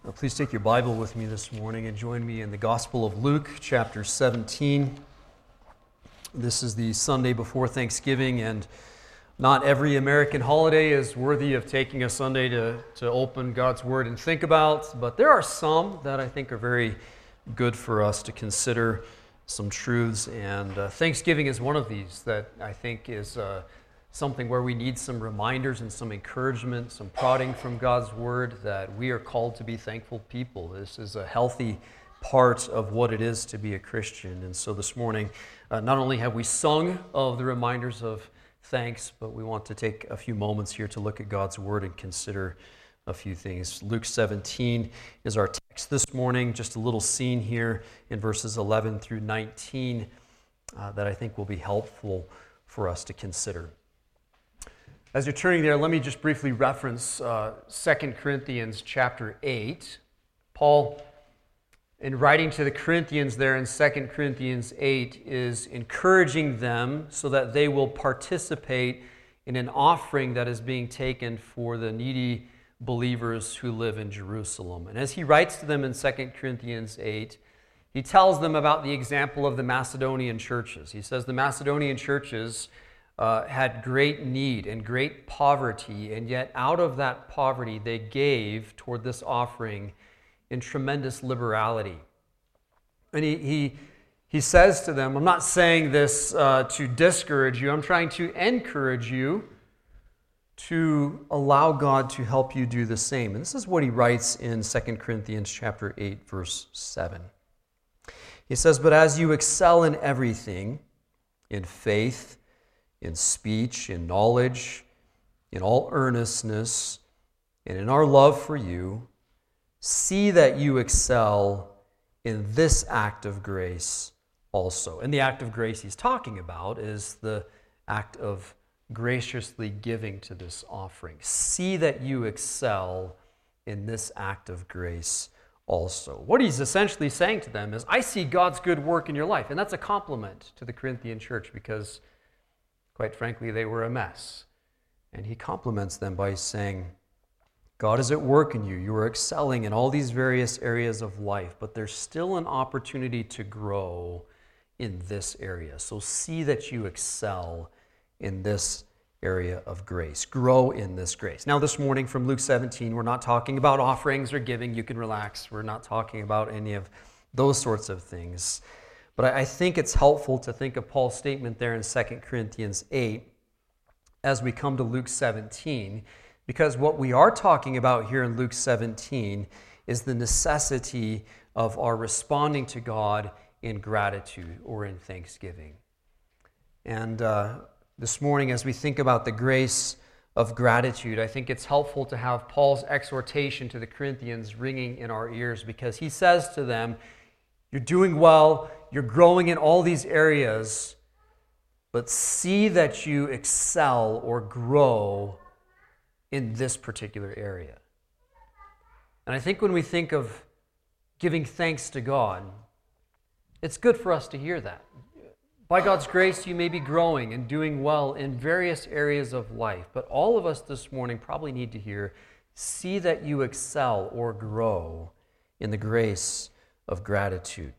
Please take your Bible with me this morning and join me in the Gospel of Luke, chapter 17. This is the Sunday before Thanksgiving, and not every American holiday is worthy of taking a Sunday to open God's Word and think about, but there are some that I think are very good for us to consider some truths, and Thanksgiving is one of these that I think is something where we need some reminders and some encouragement, some prodding from God's Word that we are called to be thankful people. This is a healthy part of what it is to be a Christian. And so this morning, not only have we sung of the reminders of thanks, but we want to take a few moments here to look at God's Word and consider a few things. Luke 17 is our text this morning, just a little scene here in verses 11 through 19 that I think will be helpful for us to consider. As you're turning there, let me just briefly reference 2 Corinthians chapter 8. Paul, in writing to the Corinthians there in 2 Corinthians 8, is encouraging them so that they will participate in an offering that is being taken for the needy believers who live in Jerusalem. And as he writes to them in 2 Corinthians 8, he tells them about the example of the Macedonian churches. He says the Macedonian churches had great need and great poverty, and yet out of that poverty they gave toward this offering in tremendous liberality. And he says to them, I'm not saying this to discourage you, I'm trying to encourage you to allow God to help you do the same. And this is what he writes in 2 Corinthians chapter 8, verse 7. He says, but as you excel in everything, in faith, in speech, in knowledge, in all earnestness, and in our love for you, see that you excel in this act of grace also. And the act of grace he's talking about is the act of graciously giving to this offering. See that you excel in this act of grace also. What he's essentially saying to them is, I see God's good work in your life. And that's a compliment to the Corinthian church because quite frankly, they were a mess. And he compliments them by saying, God is at work in you. You are excelling in all these various areas of life, but there's still an opportunity to grow in this area. So see that you excel in this area of grace. Grow in this grace. Now this morning from Luke 17, we're not talking about offerings or giving. You can relax. We're not talking about any of those sorts of things. But I think it's helpful to think of Paul's statement there in 2 Corinthians 8 as we come to Luke 17, because what we are talking about here in Luke 17 is the necessity of our responding to God in gratitude or in thanksgiving. And this morning, as we think about the grace of gratitude, I think it's helpful to have Paul's exhortation to the Corinthians ringing in our ears, because he says to them, you're doing well, you're growing in all these areas, but see that you excel or grow in this particular area. And I think when we think of giving thanks to God, it's good for us to hear that. By God's grace, you may be growing and doing well in various areas of life, but all of us this morning probably need to hear, see that you excel or grow in the grace of gratitude.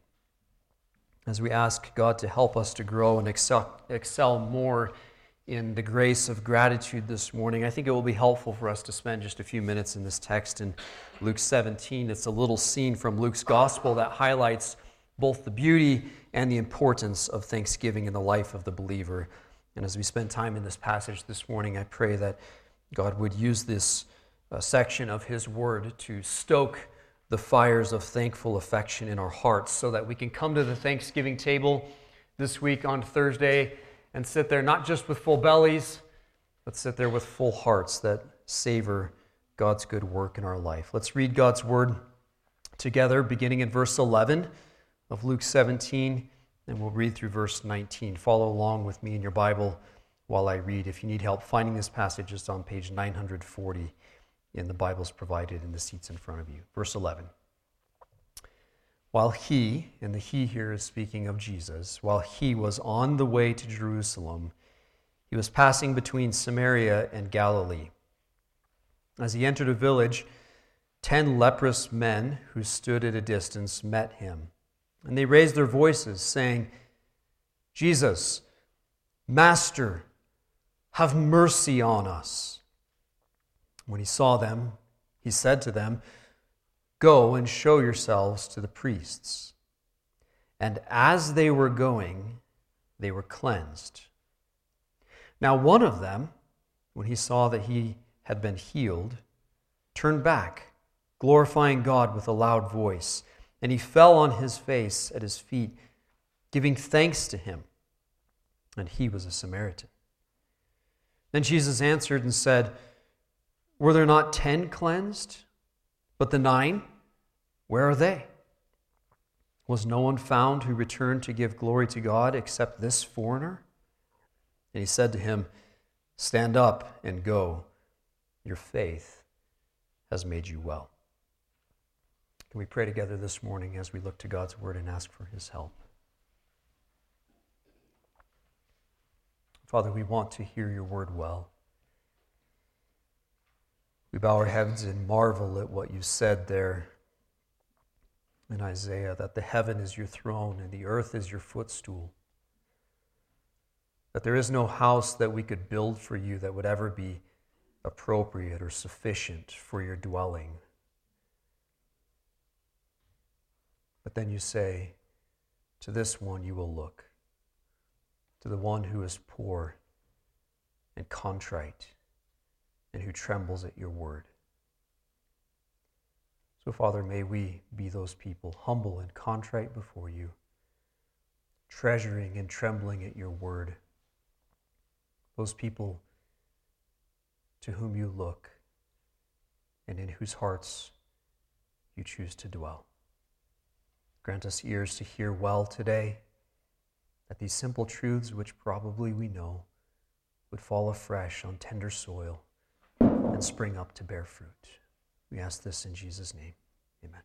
As we ask God to help us to grow and excel more in the grace of gratitude this morning, I think it will be helpful for us to spend just a few minutes in this text in Luke 17. It's a little scene from Luke's gospel that highlights both the beauty and the importance of thanksgiving in the life of the believer. And as we spend time in this passage this morning, I pray that God would use this section of His Word to stoke the fires of thankful affection in our hearts so that we can come to the Thanksgiving table this week on Thursday and sit there not just with full bellies, but sit there with full hearts that savor God's good work in our life. Let's read God's Word together, beginning in verse 11 of Luke 17, and we'll read through verse 19. Follow along with me in your Bible while I read. If you need help finding this passage, it's on page 940 in the Bibles provided in the seats in front of you. Verse 11. While he, and the he here is speaking of Jesus, while he was on the way to Jerusalem, he was passing between Samaria and Galilee. As he entered a village, 10 leprous men who stood at a distance met him, and they raised their voices, saying, "Jesus, Master, have mercy on us." When he saw them, he said to them, "Go and show yourselves to the priests." And as they were going, they were cleansed. Now one of them, when he saw that he had been healed, turned back, glorifying God with a loud voice, and he fell on his face at his feet, giving thanks to him. And he was a Samaritan. Then Jesus answered and said, "Were there not 10 cleansed? But the 9, where are they? Was no one found who returned to give glory to God except this foreigner?" And he said to him, "Stand up and go. Your faith has made you well." Can we pray together this morning as we look to God's word and ask for his help? Father, we want to hear your word well. We bow our heads and marvel at what you said there in Isaiah, that the heaven is your throne and the earth is your footstool. That there is no house that we could build for you that would ever be appropriate or sufficient for your dwelling. But then you say, to this one you will look, to the one who is poor and contrite and who trembles at your word. So, Father, may we be those people, humble and contrite before you, treasuring and trembling at your word. Those people to whom you look and in whose hearts you choose to dwell. Grant us ears to hear well today, that these simple truths, which probably we know, would fall afresh on tender soil and spring up to bear fruit. We ask this in Jesus' name. Amen.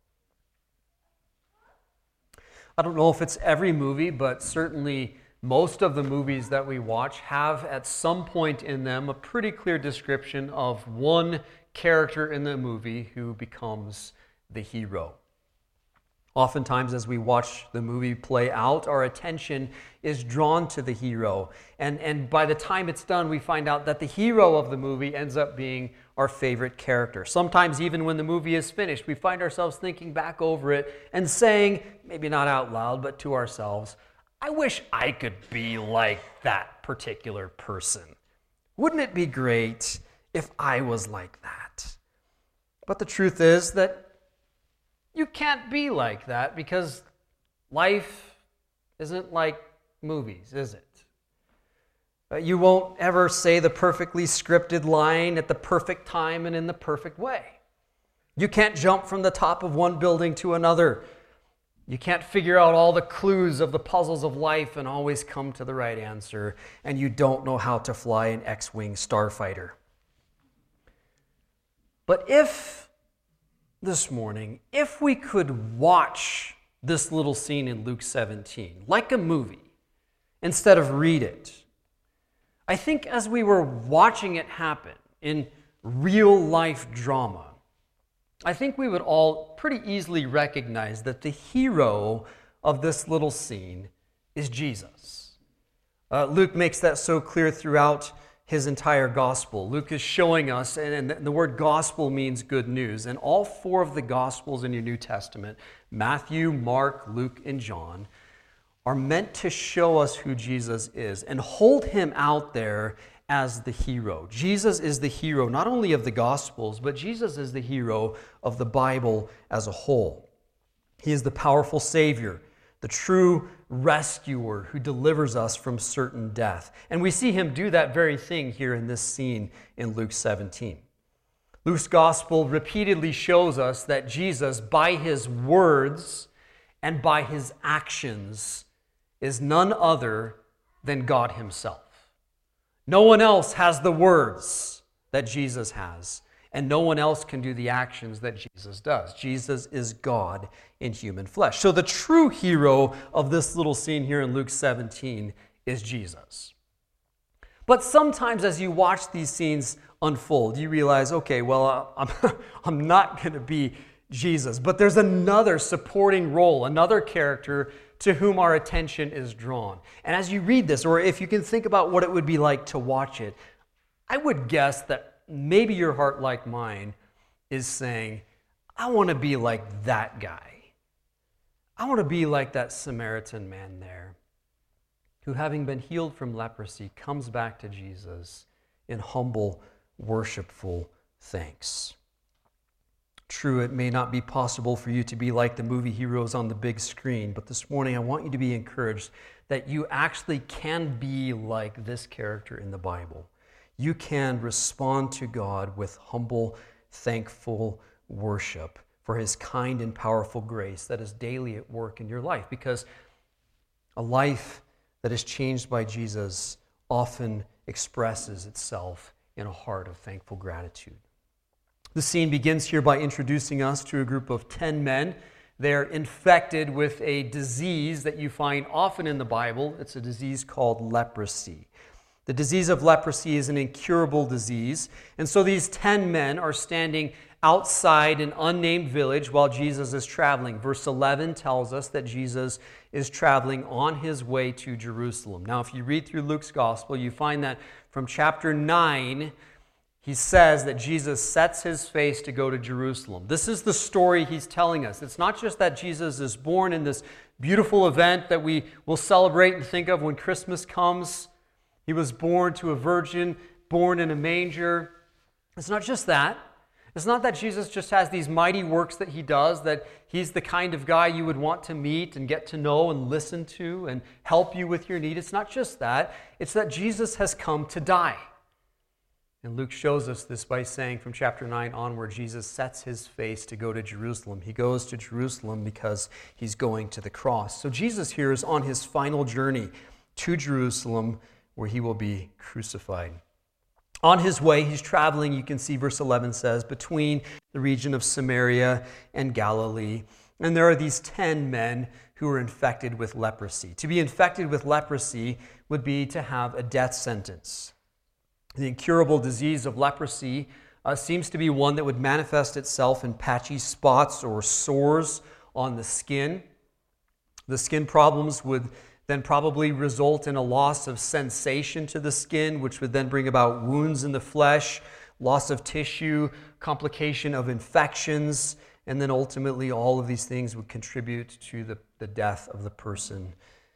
I don't know if it's every movie, but certainly most of the movies that we watch have at some point in them a pretty clear description of one character in the movie who becomes the hero. Oftentimes, as we watch the movie play out, our attention is drawn to the hero. And by the time it's done, we find out that the hero of the movie ends up being our favorite character. Sometimes, even when the movie is finished, we find ourselves thinking back over it and saying, maybe not out loud, but to ourselves, I wish I could be like that particular person. Wouldn't it be great if I was like that? But the truth is that you can't be like that because life isn't like movies, is it? You won't ever say the perfectly scripted line at the perfect time and in the perfect way. You can't jump from the top of one building to another. You can't figure out all the clues of the puzzles of life and always come to the right answer. And you don't know how to fly an X-wing starfighter. But this morning, if we could watch this little scene in Luke 17, like a movie, instead of read it, I think as we were watching it happen in real life drama, I think we would all pretty easily recognize that the hero of this little scene is Jesus. Luke makes that so clear throughout his entire gospel. Luke is showing us, and the word gospel means good news, and all 4 of the gospels in your New Testament, Matthew, Mark, Luke, and John, are meant to show us who Jesus is and hold him out there as the hero. Jesus is the hero not only of the gospels, but Jesus is the hero of the Bible as a whole. He is the powerful Savior, the true rescuer who delivers us from certain death. And we see him do that very thing here in this scene in Luke 17. Luke's gospel repeatedly shows us that Jesus, by his words and by his actions, is none other than God himself. No one else has the words that Jesus has, and no one else can do the actions that Jesus does. Jesus is God in human flesh. So the true hero of this little scene here in Luke 17 is Jesus. But sometimes as you watch these scenes unfold, you realize, okay, well, I'm not going to be Jesus. But there's another supporting role, another character to whom our attention is drawn. And as you read this, or if you can think about what it would be like to watch it, I would guess that maybe your heart, like mine, is saying, I want to be like that guy. I want to be like that Samaritan man there, who, having been healed from leprosy, comes back to Jesus in humble, worshipful thanks. True, it may not be possible for you to be like the movie heroes on the big screen, but this morning I want you to be encouraged that you actually can be like this character in the Bible. You can respond to God with humble, thankful worship for His kind and powerful grace that is daily at work in your life, because a life that is changed by Jesus often expresses itself in a heart of thankful gratitude. The scene begins here by introducing us to a group of 10 men. They're infected with a disease that you find often in the Bible. It's a disease called leprosy. The disease of leprosy is an incurable disease. And so these 10 men are standing outside an unnamed village while Jesus is traveling. Verse 11 tells us that Jesus is traveling on his way to Jerusalem. Now, if you read through Luke's gospel, you find that from chapter 9, he says that Jesus sets his face to go to Jerusalem. This is the story he's telling us. It's not just that Jesus is born in this beautiful event that we will celebrate and think of when Christmas comes. He was born to a virgin, born in a manger. It's not just that. It's not that Jesus just has these mighty works that he does, that he's the kind of guy you would want to meet and get to know and listen to and help you with your need. It's not just that. It's that Jesus has come to die. And Luke shows us this by saying from chapter 9 onward, Jesus sets his face to go to Jerusalem. He goes to Jerusalem because he's going to the cross. So Jesus here is on his final journey to Jerusalem where he will be crucified. On his way, he's traveling, you can see verse 11 says, between the region of Samaria and Galilee. And there are these 10 men who are infected with leprosy. To be infected with leprosy would be to have a death sentence. The incurable disease of leprosy seems to be one that would manifest itself in patchy spots or sores on the skin. The skin problems would then probably result in a loss of sensation to the skin, which would then bring about wounds in the flesh, loss of tissue, complication of infections, and then ultimately all of these things would contribute to the death of the person.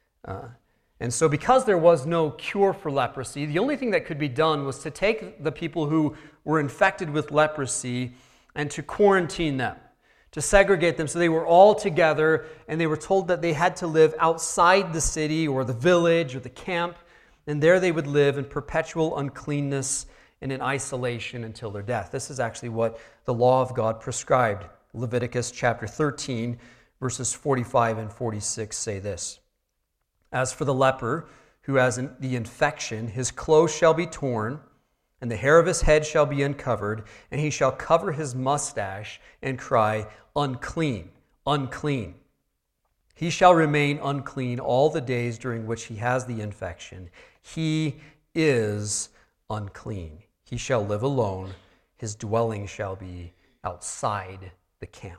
And so because there was no cure for leprosy, the only thing that could be done was to take the people who were infected with leprosy and to quarantine them, to segregate them so they were all together, and they were told that they had to live outside the city or the village or the camp, and there they would live in perpetual uncleanness and in isolation until their death. This is actually what the law of God prescribed. Leviticus chapter 13, verses 45 and 46 say this. As for the leper who has the infection, his clothes shall be torn, and the hair of his head shall be uncovered, and he shall cover his mustache and cry, unclean, unclean. He shall remain unclean all the days during which he has the infection. He is unclean. He shall live alone. His dwelling shall be outside the camp.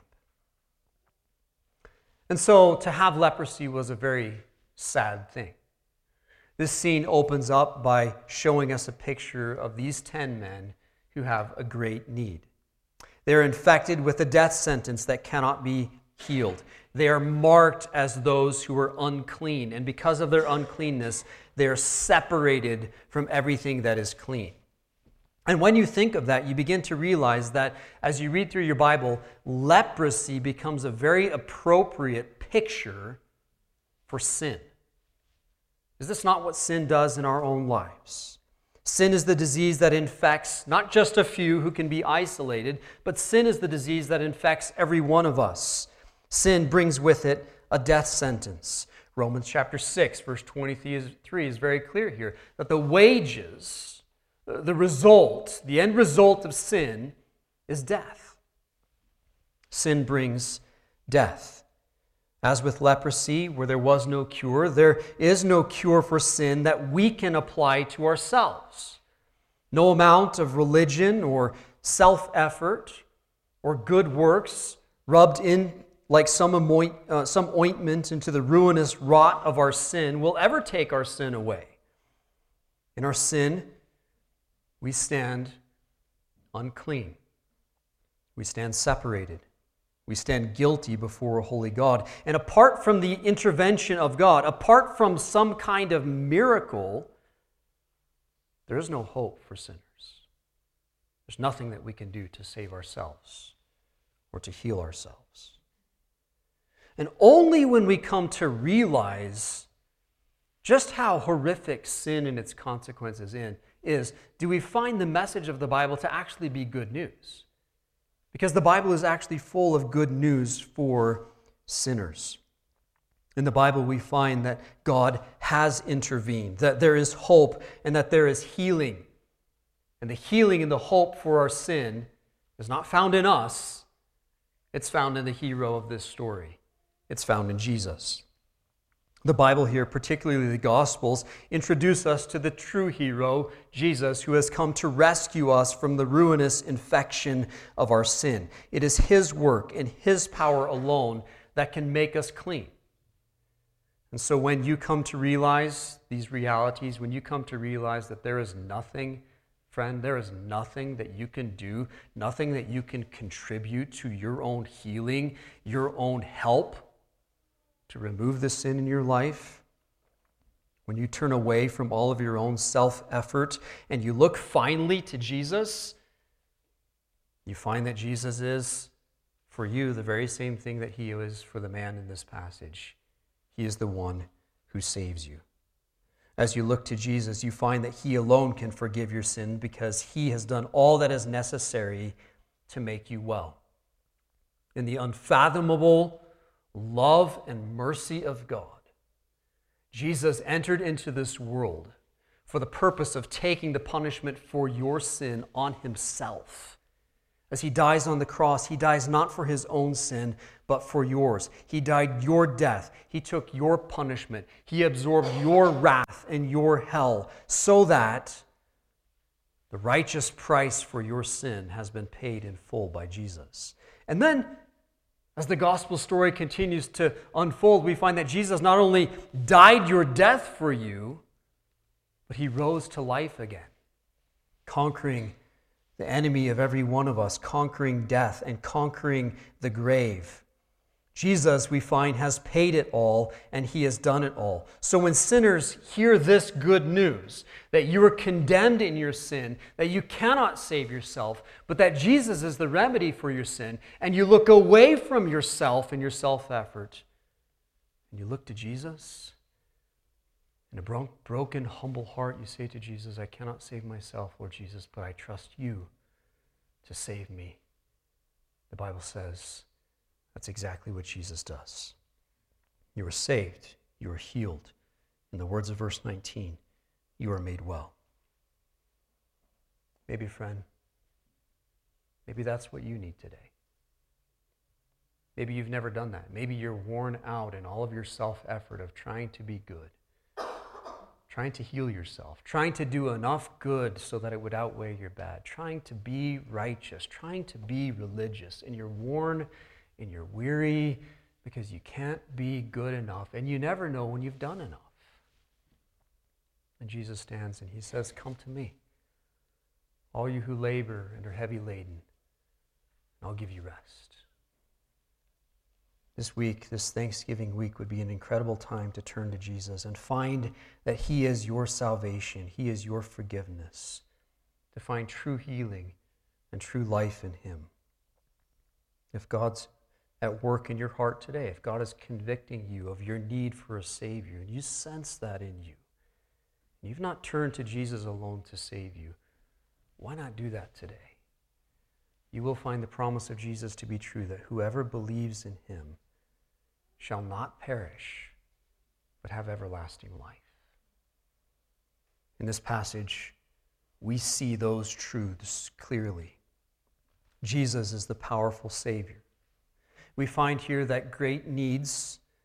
And so to have leprosy was a very sad thing. This scene opens up by showing us a picture of these 10 men who have a great need. They're infected with a death sentence that cannot be healed. They are marked as those who are unclean, and because of their uncleanness, they are separated from everything that is clean. And when you think of that, you begin to realize that as you read through your Bible, leprosy becomes a very appropriate picture for sin. Is this not what sin does in our own lives? Sin is the disease that infects not just a few who can be isolated, but sin is the disease that infects every one of us. Sin brings with it a death sentence. Romans chapter 6, verse 23 is very clear here, that the wages, the result, the end result of sin is death. Sin brings death. As with leprosy, where there was no cure, there is no cure for sin that we can apply to ourselves. No amount of religion or self-effort or good works rubbed in like some ointment into the ruinous rot of our sin will ever take our sin away. In our sin, we stand unclean. We stand separated. We stand guilty before a holy God. And apart from the intervention of God, apart from some kind of miracle, there is no hope for sinners. There's nothing that we can do to save ourselves or to heal ourselves. And only when we come to realize just how horrific sin and its consequences is, do we find the message of the Bible to actually be good news. Because the Bible is actually full of good news for sinners. In the Bible, we find that God has intervened, that there is hope, and that there is healing. And the healing and the hope for our sin is not found in us. It's found in the hero of this story. It's found in Jesus. The Bible here, particularly the Gospels, introduce us to the true hero, Jesus, who has come to rescue us from the ruinous infection of our sin. It is His work and His power alone that can make us clean. And so when you come to realize these realities, when you come to realize that there is nothing, friend, there is nothing that you can do, nothing that you can contribute to your own healing, your own help, to remove the sin in your life, when you turn away from all of your own self-effort and you look finally to Jesus, you find that Jesus is, for you, the very same thing that He is for the man in this passage. He is the one who saves you. As you look to Jesus, you find that He alone can forgive your sin because He has done all that is necessary to make you well. In the unfathomable love and mercy of God, Jesus entered into this world for the purpose of taking the punishment for your sin on Himself. As He dies on the cross, He dies not for His own sin, but for yours. He died your death. He took your punishment. He absorbed your wrath and your hell so that the righteous price for your sin has been paid in full by Jesus. And then, as the gospel story continues to unfold, we find that Jesus not only died your death for you, but He rose to life again, conquering the enemy of every one of us, conquering death and conquering the grave. Jesus, we find, has paid it all, and He has done it all. So when sinners hear this good news, that you are condemned in your sin, that you cannot save yourself, but that Jesus is the remedy for your sin, and you look away from yourself and your self-effort, and you look to Jesus, in a broken, humble heart, you say to Jesus, I cannot save myself, Lord Jesus, but I trust You to save me. The Bible says, that's exactly what Jesus does. You are saved. You are healed. In the words of verse 19, you are made well. Maybe, friend, maybe that's what you need today. Maybe you've never done that. Maybe you're worn out in all of your self-effort of trying to be good, trying to heal yourself, trying to do enough good so that it would outweigh your bad, trying to be righteous, trying to be religious, and you're worn and you're weary because you can't be good enough, and you never know when you've done enough. And Jesus stands and He says, come to me, all you who labor and are heavy laden, and I'll give you rest. This week, this Thanksgiving week, would be an incredible time to turn to Jesus and find that He is your salvation, He is your forgiveness, to find true healing and true life in Him. If God's at work in your heart today, if God is convicting you of your need for a Savior, and you sense that in you, and you've not turned to Jesus alone to save you, why not do that today? You will find the promise of Jesus to be true, that whoever believes in Him shall not perish, but have everlasting life. In this passage, we see those truths clearly. Jesus is the powerful Savior. We find here that great needs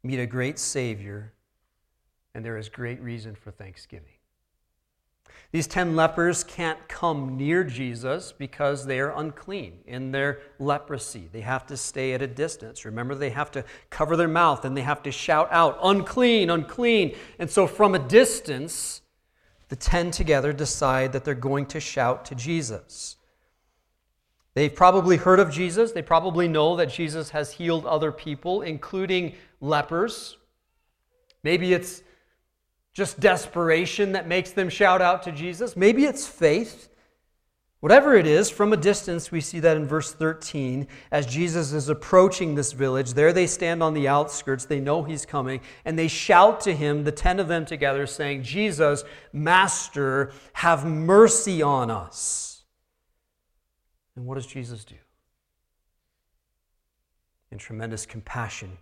meet a great Savior, and there is great reason for thanksgiving. These 10 lepers can't come near Jesus because they are unclean in their leprosy. They have to stay at a distance. Remember, they have to cover their mouth and they have to shout out, "Unclean, unclean." And so from a distance, the 10 together decide that they're going to shout to Jesus. They've probably heard of Jesus. They probably know that Jesus has healed other people, including lepers. Maybe it's just desperation that makes them shout out to Jesus. Maybe it's faith. Whatever it is, from a distance, we see that in verse 13, as Jesus is approaching this village, there they stand on the outskirts. They know he's coming, and they shout to him, the 10 of them together, saying, "Jesus, Master, have mercy on us." And what does Jesus do? In tremendous compassion,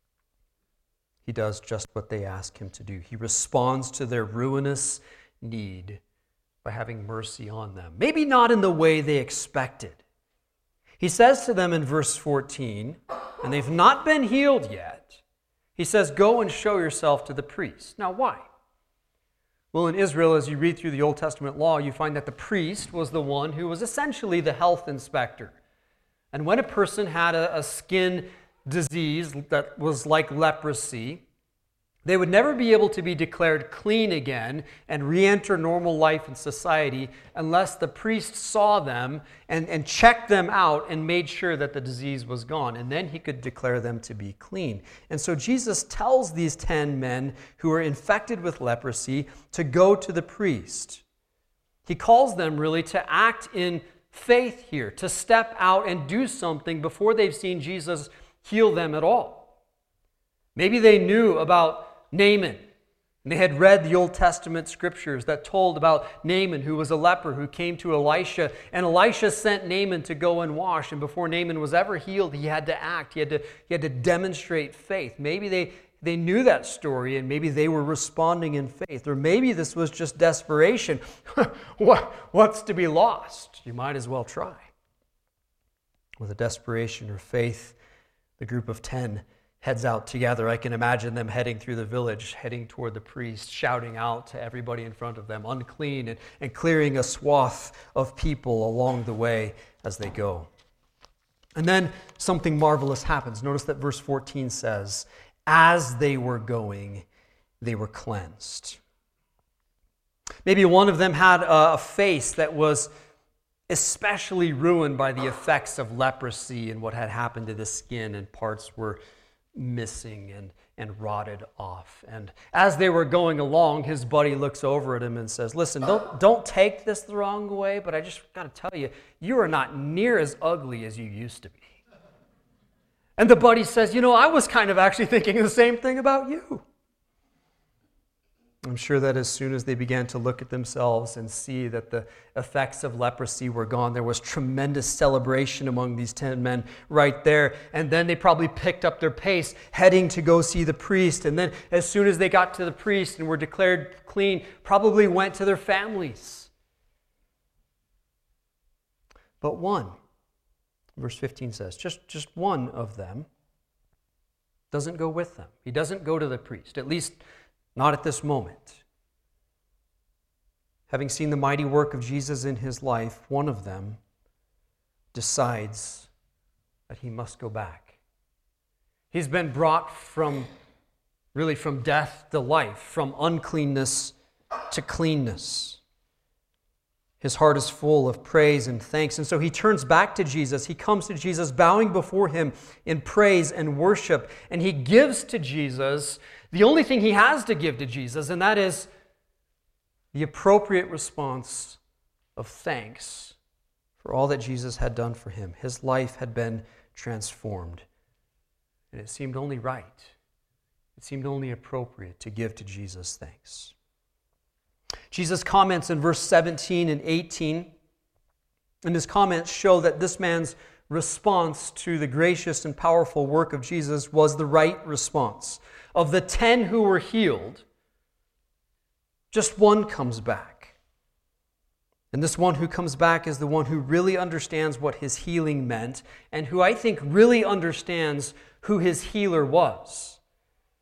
he does just what they ask him to do. He responds to their ruinous need by having mercy on them. Maybe not in the way they expected. He says to them in verse 14, and they've not been healed yet, he says, "Go and show yourself to the priest." Now, why? Well, in Israel, as you read through the Old Testament law, you find that the priest was the one who was essentially the health inspector. And when a person had a skin disease that was like leprosy, they would never be able to be declared clean again and re-enter normal life in society unless the priest saw them and checked them out and made sure that the disease was gone. And then he could declare them to be clean. And so Jesus tells these 10 men who are infected with leprosy to go to the priest. He calls them really to act in faith here, to step out and do something before they've seen Jesus heal them at all. Maybe they knew about Naaman, and they had read the Old Testament scriptures that told about Naaman, who was a leper, who came to Elisha, and Elisha sent Naaman to go and wash, and before Naaman was ever healed, he had to act, he had to demonstrate faith. Maybe they knew that story, and maybe they were responding in faith, or maybe this was just desperation. What's to be lost? You might as well try. With a desperation or faith, the group of 10 heads out together. I can imagine them heading through the village, heading toward the priest, shouting out to everybody in front of them, "Unclean," and clearing a swath of people along the way as they go. And then something marvelous happens. Notice that verse 14 says, "As they were going, they were cleansed." Maybe one of them had a face that was especially ruined by the effects of leprosy and what had happened to the skin, and parts were missing and rotted off. And as they were going along, his buddy looks over at him and says, "Listen, don't take this the wrong way, but I just got to tell you, you are not near as ugly as you used to be." And the buddy says, "I was kind of actually thinking the same thing about you." I'm sure that as soon as they began to look at themselves and see that the effects of leprosy were gone, there was tremendous celebration among these 10 men right there. And then they probably picked up their pace, heading to go see the priest. And then as soon as they got to the priest and were declared clean, probably went to their families. But one, verse 15 says, just one of them doesn't go with them. He doesn't go to the priest, at least not at this moment. Having seen the mighty work of Jesus in his life, one of them decides that he must go back. He's been brought from death to life, from uncleanness to cleanness. His heart is full of praise and thanks, and so he turns back to Jesus. He comes to Jesus, bowing before him in praise and worship, and he gives to Jesus the only thing he has to give to Jesus, and that is the appropriate response of thanks for all that Jesus had done for him. His life had been transformed, and it seemed only right. It seemed only appropriate to give to Jesus thanks. Jesus comments in verse 17 and 18, and his comments show that this man's response to the gracious and powerful work of Jesus was the right response. Of the 10 who were healed, just one comes back. And this one who comes back is the one who really understands what his healing meant, and who I think really understands who his healer was.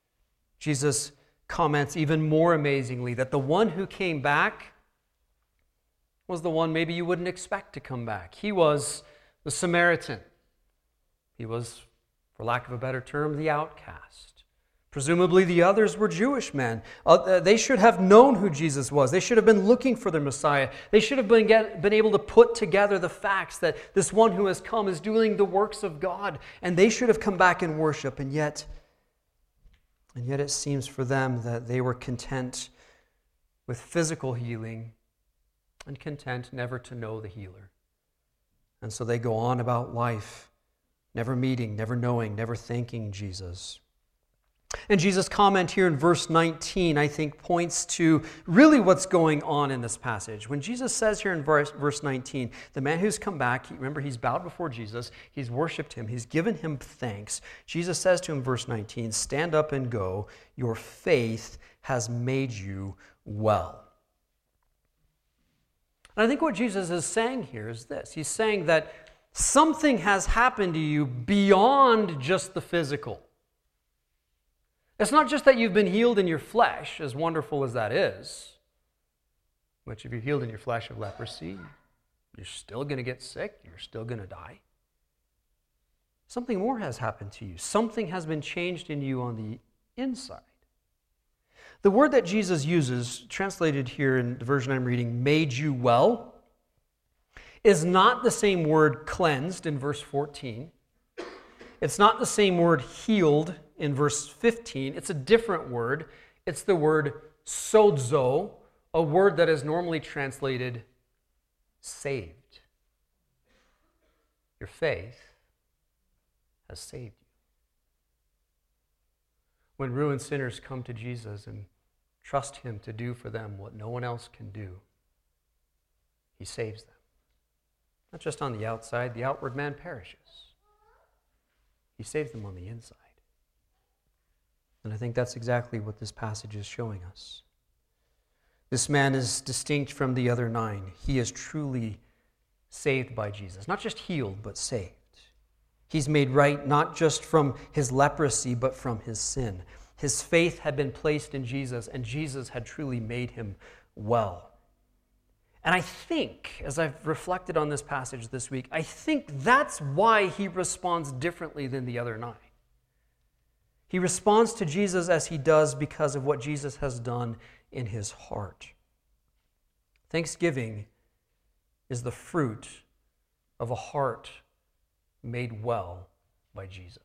Jesus comments even more amazingly that the one who came back was the one maybe you wouldn't expect to come back. He was the Samaritan. He was, for lack of a better term, the outcast. Presumably the others were Jewish men. They should have known who Jesus was. They should have been looking for their Messiah. They should have been able to put together the facts that this one who has come is doing the works of God, and they should have come back and worship. And yet it seems for them that they were content with physical healing and content never to know the healer. And so they go on about life, never meeting, never knowing, never thanking Jesus. And Jesus' comment here in verse 19, I think, points to really what's going on in this passage. When Jesus says here in verse 19, the man who's come back, remember, he's bowed before Jesus, he's worshipped him, he's given him thanks. Jesus says to him, verse 19, "Stand up and go, your faith has made you well." And I think what Jesus is saying here is this. He's saying that something has happened to you beyond just the physical. It's not just that you've been healed in your flesh, as wonderful as that is, which if you're healed in your flesh of leprosy, you're still going to get sick, you're still going to die. Something more has happened to you. Something has been changed in you on the inside. The word that Jesus uses, translated here in the version I'm reading, "made you well," is not the same word "cleansed" in verse 14. It's not the same word "healed" in verse 15. It's a different word. It's the word sozo, a word that is normally translated saved. Your faith has saved you. When ruined sinners come to Jesus and trust him to do for them what no one else can do, he saves them. Not just on the outside, the outward man perishes. He saves them on the inside. And I think that's exactly what this passage is showing us. This man is distinct from the other 9. He is truly saved by Jesus. Not just healed, but saved. He's made right not just from his leprosy, but from his sin. His faith had been placed in Jesus, and Jesus had truly made him well. And I think, as I've reflected on this passage this week, I think that's why he responds differently than the other 9. He responds to Jesus as he does because of what Jesus has done in his heart. Thanksgiving is the fruit of a heart made well by Jesus.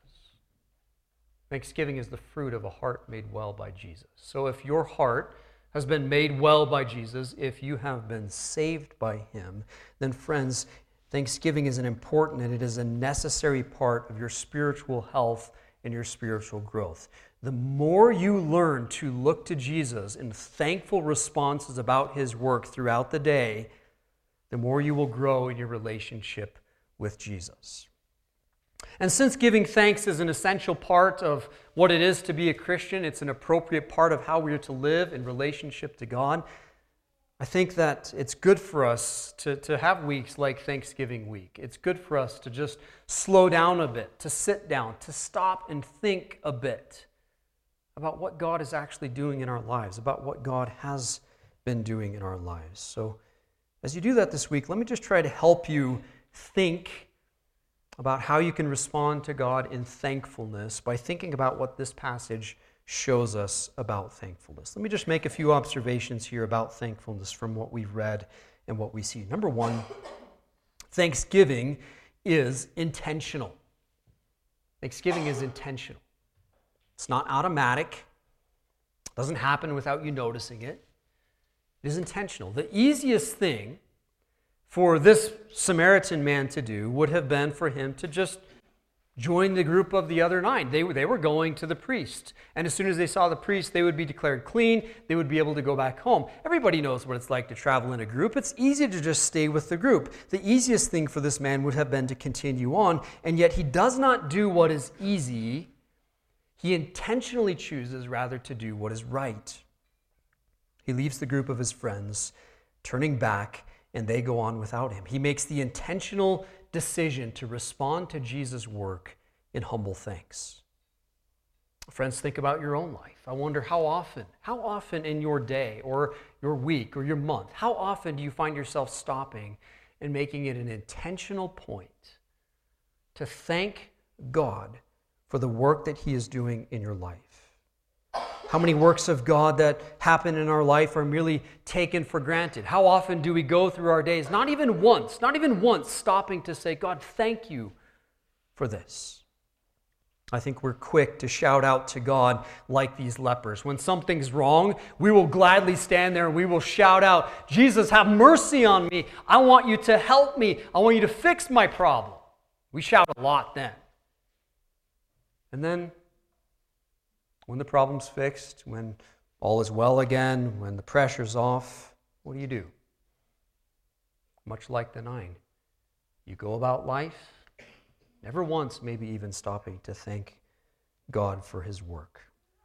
Thanksgiving is the fruit of a heart made well by Jesus. So if your heart has been made well by Jesus, if you have been saved by him, then friends, thanksgiving is an important and it is a necessary part of your spiritual health and your spiritual growth. The more you learn to look to Jesus in thankful responses about his work throughout the day, the more you will grow in your relationship with Jesus. And since giving thanks is an essential part of what it is to be a Christian, it's an appropriate part of how we are to live in relationship to God, I think that it's good for us to have weeks like Thanksgiving week. It's good for us to just slow down a bit, to sit down, to stop and think a bit about what God is actually doing in our lives, about what God has been doing in our lives. So as you do that this week, let me just try to help you think about how you can respond to God in thankfulness by thinking about what this passage shows us about thankfulness. Let me just make a few observations here about thankfulness from what we've read and what we see. Number one, thanksgiving is intentional. Thanksgiving is intentional. It's not automatic. It doesn't happen without you noticing it. It is intentional. The easiest thing for this Samaritan man to do would have been for him to just join the group of the other 9. They were going to the priest. And as soon as they saw the priest, they would be declared clean. They would be able to go back home. Everybody knows what it's like to travel in a group. It's easy to just stay with the group. The easiest thing for this man would have been to continue on. And yet he does not do what is easy. He intentionally chooses rather to do what is right. He leaves the group of his friends, turning back, and they go on without him. He makes the intentional decision to respond to Jesus' work in humble thanks. Friends, think about your own life. I wonder how often in your day or your week or your month, how often do you find yourself stopping and making it an intentional point to thank God for the work that He is doing in your life? How many works of God that happen in our life are merely taken for granted? How often do we go through our days, not even once, stopping to say, God, thank you for this? I think we're quick to shout out to God like these lepers. When something's wrong, we will gladly stand there and we will shout out, Jesus, have mercy on me. I want you to help me. I want you to fix my problem. We shout a lot then. And then, when the problem's fixed, when all is well again, when the pressure's off, what do? Much like the 9, you go about life, never once maybe even stopping to thank God for His work.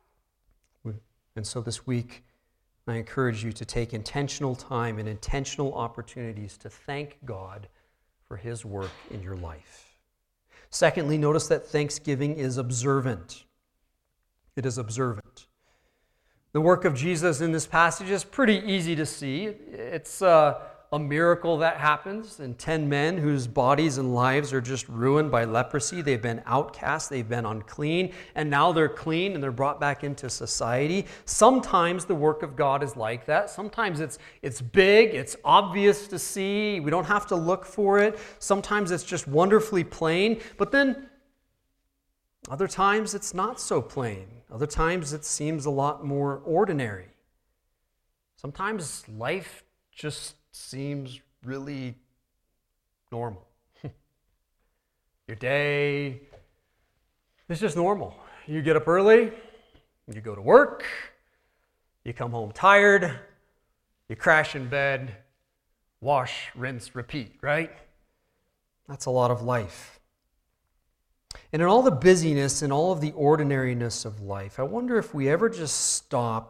And so this week, I encourage you to take intentional time and intentional opportunities to thank God for His work in your life. Secondly, notice that thanksgiving is observant. It is observant. The work of Jesus in this passage is pretty easy to see. It's a miracle that happens in 10 men whose bodies and lives are just ruined by leprosy. They've been outcast, they've been unclean, and now they're clean and they're brought back into society. Sometimes the work of God is like that. Sometimes it's big, it's obvious to see. We don't have to look for it. Sometimes it's just wonderfully plain. But then other times it's not so plain. Other times it seems a lot more ordinary. Sometimes life just seems really normal. Your day is just normal. You get up early, you go to work, you come home tired, you crash in bed, wash, rinse, repeat, right? That's a lot of life. And in all the busyness and all of the ordinariness of life, I wonder if we ever just stop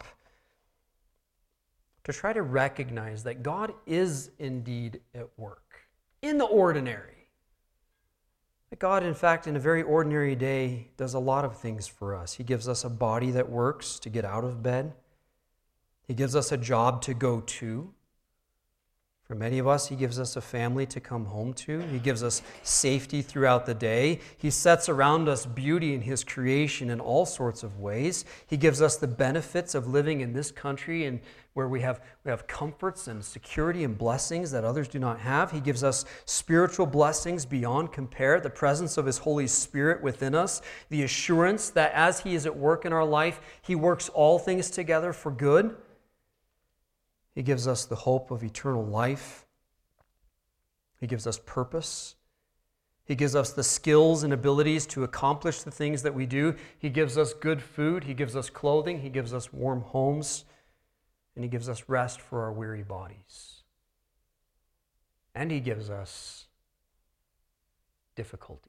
to try to recognize that God is indeed at work in the ordinary. That God, in fact, in a very ordinary day, does a lot of things for us. He gives us a body that works to get out of bed. He gives us a job to go to. For many of us, He gives us a family to come home to. He gives us safety throughout the day. He sets around us beauty in His creation in all sorts of ways. He gives us the benefits of living in this country and where we have comforts and security and blessings that others do not have. He gives us spiritual blessings beyond compare, the presence of His Holy Spirit within us, the assurance that as He is at work in our life, He works all things together for good. He gives us the hope of eternal life. He gives us purpose. He gives us the skills and abilities to accomplish the things that we do. He gives us good food. He gives us clothing. He gives us warm homes. And He gives us rest for our weary bodies. And He gives us difficulties.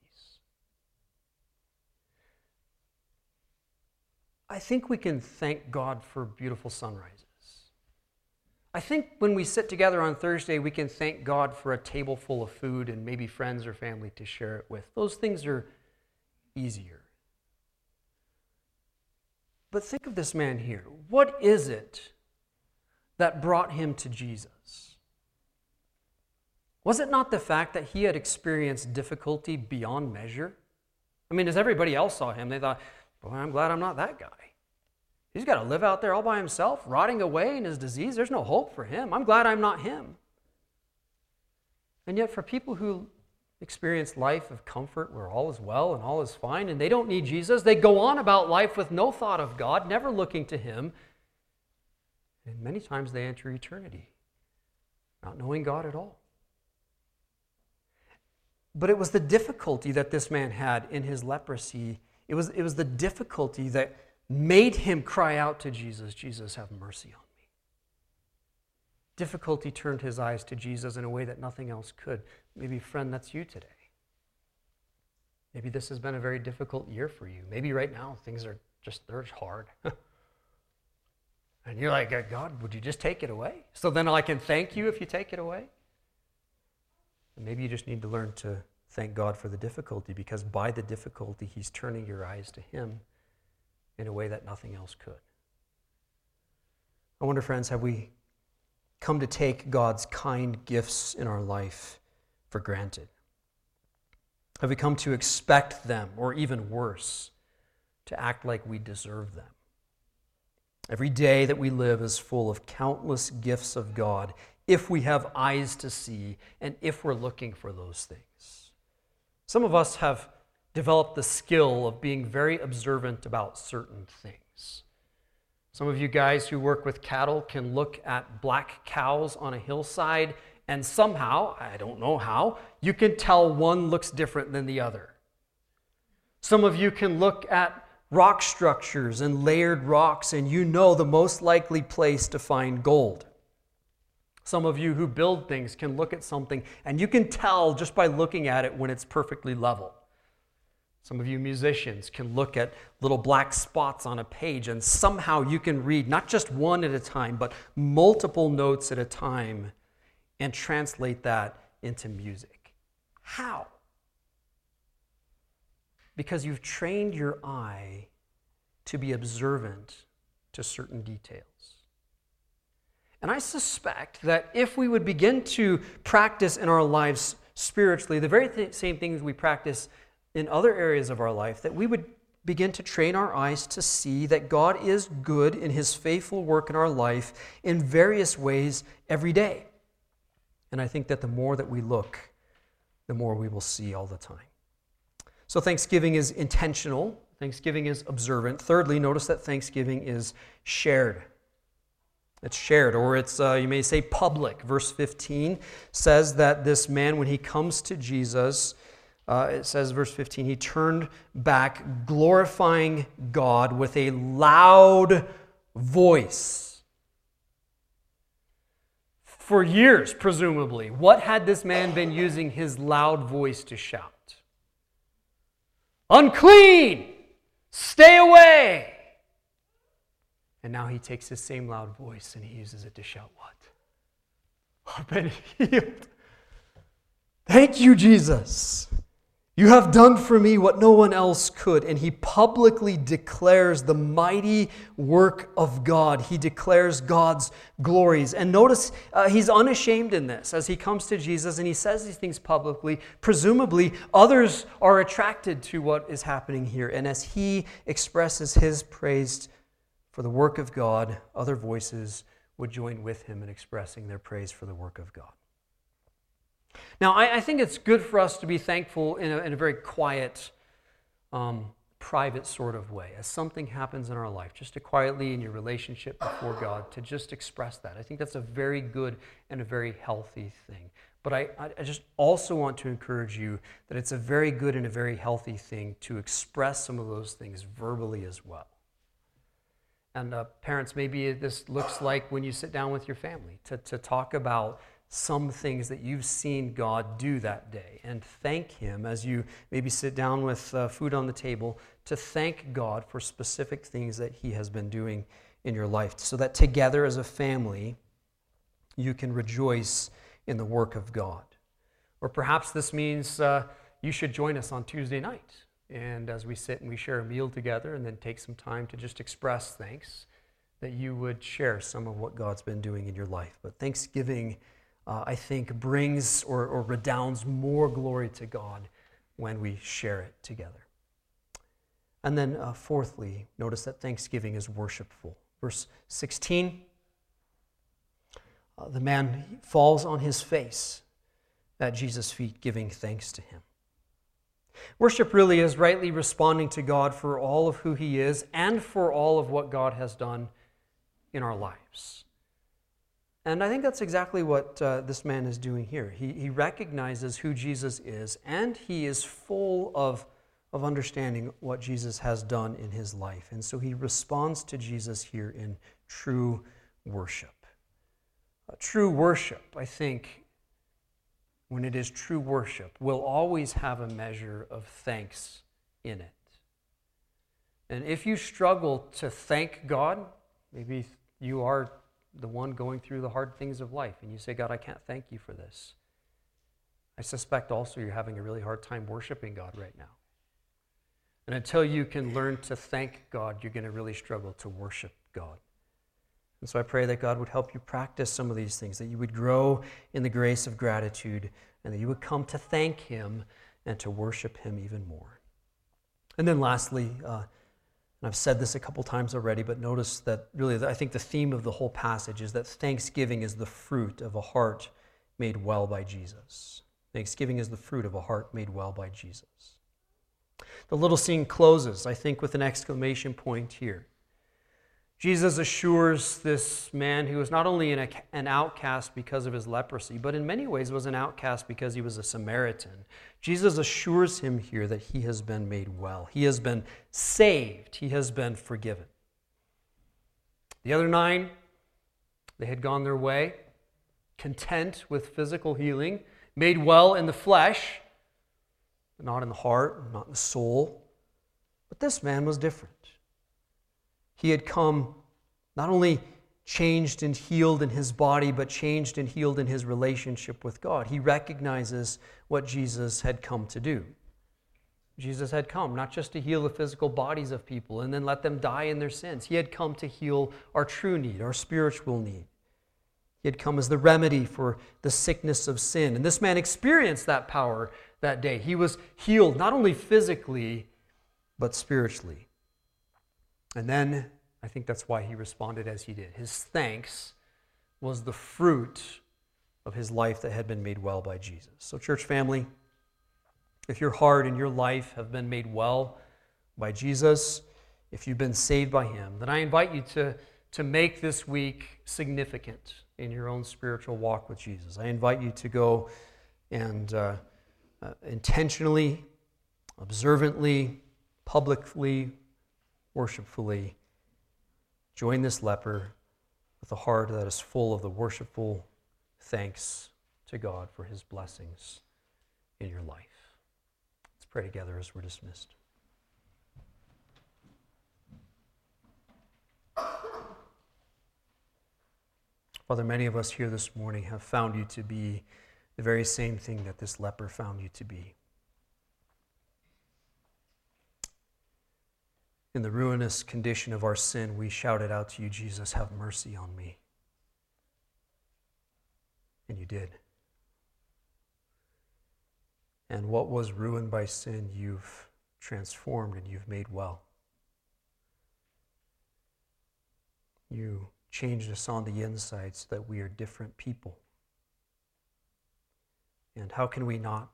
I think we can thank God for beautiful sunrises. I think when we sit together on Thursday, we can thank God for a table full of food and maybe friends or family to share it with. Those things are easier. But think of this man here. What is it that brought him to Jesus? Was it not the fact that he had experienced difficulty beyond measure? I mean, as everybody else saw him, they thought, boy, I'm glad I'm not that guy. He's got to live out there all by himself, rotting away in his disease. There's no hope for him. I'm glad I'm not him. And yet for people who experience life of comfort where all is well and all is fine and they don't need Jesus, they go on about life with no thought of God, never looking to Him. And many times they enter eternity not knowing God at all. But it was the difficulty that this man had in his leprosy. It was the difficulty that made him cry out to Jesus, Jesus, have mercy on me. Difficulty turned his eyes to Jesus in a way that nothing else could. Maybe, friend, that's you today. Maybe this has been a very difficult year for you. Maybe right now things are they're hard. And you're like, God, would you just take it away? So then I can thank you if you take it away? And maybe you just need to learn to thank God for the difficulty, because by the difficulty, He's turning your eyes to Him. in a way that nothing else could. I wonder, friends, have we come to take God's kind gifts in our life for granted? Have we come to expect them, or even worse, to act like we deserve them? Every day that we live is full of countless gifts of God, if we have eyes to see and if we're looking for those things. Some of us have developed the skill of being very observant about certain things. Some of you guys who work with cattle can look at black cows on a hillside, and somehow, I don't know how, you can tell one looks different than the other. Some of you can look at rock structures and layered rocks, and you know the most likely place to find gold. Some of you who build things can look at something, and you can tell just by looking at it when it's perfectly level. Some of you musicians can look at little black spots on a page, and somehow you can read not just one at a time, but multiple notes at a time and translate that into music. How? Because you've trained your eye to be observant to certain details. And I suspect that if we would begin to practice in our lives spiritually the very same things we practice in other areas of our life, that we would begin to train our eyes to see that God is good in His faithful work in our life in various ways every day. And I think that the more that we look, the more we will see all the time. So Thanksgiving is intentional. Thanksgiving is observant. Thirdly, notice that Thanksgiving is shared. It's shared, or it's, you may say, public. Verse 15 says that this man, when he comes to Jesus, it says, verse 15, he turned back, glorifying God with a loud voice. For years, presumably, what had this man been using his loud voice to shout? Unclean! Stay away! And now he takes his same loud voice and he uses it to shout what? I've been healed. Thank you, Jesus. You have done for me what no one else could. And he publicly declares the mighty work of God. He declares God's glories. And notice he's unashamed in this as he comes to Jesus and he says these things publicly. Presumably, others are attracted to what is happening here. And as he expresses his praise for the work of God, other voices would join with him in expressing their praise for the work of God. Now, I think it's good for us to be thankful in a very quiet, private sort of way. As something happens in our life, just to quietly in your relationship before God, to just express that. I think that's a very good and a very healthy thing. But I just also want to encourage you that it's a very good and a very healthy thing to express some of those things verbally as well. And parents, maybe this looks like when you sit down with your family to talk about some things that you've seen God do that day and thank Him as you maybe sit down with food on the table, to thank God for specific things that He has been doing in your life, so that together as a family you can rejoice in the work of God. Or perhaps this means you should join us on Tuesday night, and as we sit and we share a meal together and then take some time to just express thanks, that you would share some of what God's been doing in your life. But Thanksgiving, I think, brings or redounds more glory to God when we share it together. And then fourthly, notice that Thanksgiving is worshipful. Verse 16, the man falls on his face at Jesus' feet, giving thanks to Him. Worship really is rightly responding to God for all of who He is and for all of what God has done in our lives. And I think that's exactly what this man is doing here. He recognizes who Jesus is, and he is full of understanding what Jesus has done in his life. And so he responds to Jesus here in true worship. True worship, I think, when it is true worship, will always have a measure of thanks in it. And if you struggle to thank God, maybe you are the one going through the hard things of life, and you say, God, I can't thank you for this. I suspect also you're having a really hard time worshiping God right now. And until you can learn to thank God, you're going to really struggle to worship God. And so I pray that God would help you practice some of these things, that you would grow in the grace of gratitude, and that you would come to thank Him and to worship Him even more. And then lastly, and I've said this a couple times already, but notice that really I think the theme of the whole passage is that thanksgiving is the fruit of a heart made well by Jesus. Thanksgiving is the fruit of a heart made well by Jesus. The little scene closes, I think, with an exclamation point here. Jesus assures this man who was not only an outcast because of his leprosy, but in many ways was an outcast because he was a Samaritan. Jesus assures him here that he has been made well. He has been saved. He has been forgiven. The other 9, they had gone their way, content with physical healing, made well in the flesh, but not in the heart, not in the soul. But this man was different. He had come not only changed and healed in his body, but changed and healed in his relationship with God. He recognizes what Jesus had come to do. Jesus had come not just to heal the physical bodies of people and then let them die in their sins. He had come to heal our true need, our spiritual need. He had come as the remedy for the sickness of sin. And this man experienced that power that day. He was healed not only physically, but spiritually. And then, I think that's why he responded as he did. His thanks was the fruit of his life that had been made well by Jesus. So, church family, if your heart and your life have been made well by Jesus, if you've been saved by Him, then I invite you to make this week significant in your own spiritual walk with Jesus. I invite you to go and intentionally, observantly, publicly, worshipfully join this leper with a heart that is full of the worshipful thanks to God for His blessings in your life. Let's pray together as we're dismissed. Father, many of us here this morning have found You to be the very same thing that this leper found You to be. In the ruinous condition of our sin, we shouted out to You, Jesus, have mercy on me. And You did. And what was ruined by sin, You've transformed and You've made well. You changed us on the inside so that we are different people. And how can we not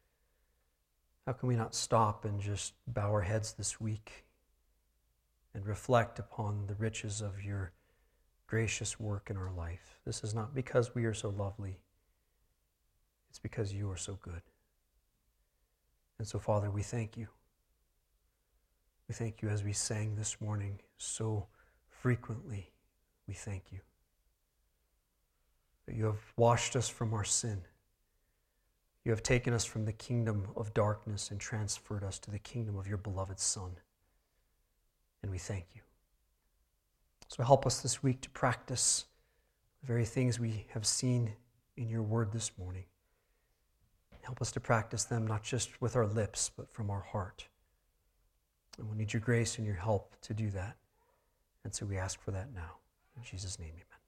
stop and just bow our heads this week and reflect upon the riches of Your gracious work in our life? This is not because we are so lovely. It's because You are so good. And so, Father, we thank You. We thank You as we sang this morning so frequently. We thank You that You have washed us from our sin. You have taken us from the kingdom of darkness and transferred us to the kingdom of Your beloved Son. And we thank You. So help us this week to practice the very things we have seen in Your word this morning. Help us to practice them not just with our lips, but from our heart. And we need Your grace and Your help to do that. And so we ask for that now. In Jesus' name, amen.